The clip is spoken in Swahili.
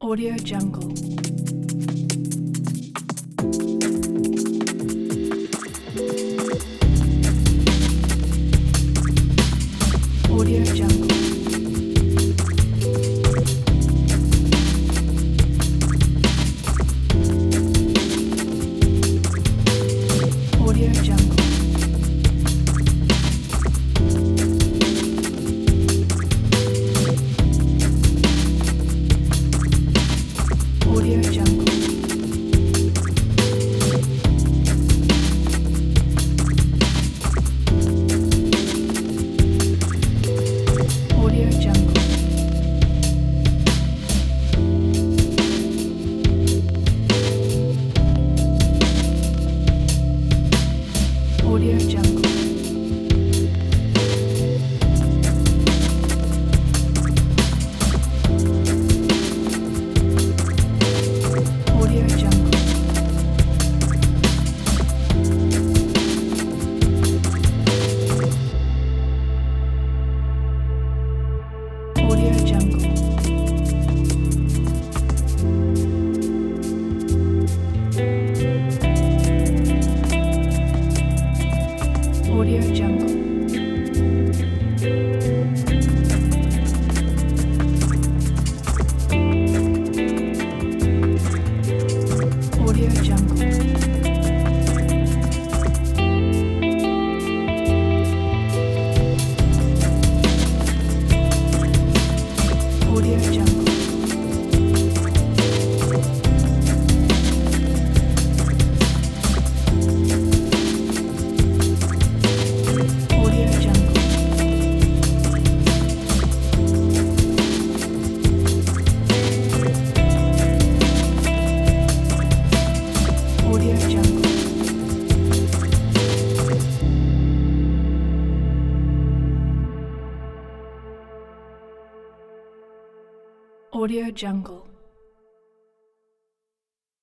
Audio Jungle. Audio Jungle. Audio Jungle. Audio Jungle. Audio Jungle. Audio Jungle. Audio Jungle. Audio Jungle. Audio Jungle. Audio Jungle. Audio Jungle. Audio Jungle. Audio Jungle. Audio Jungle.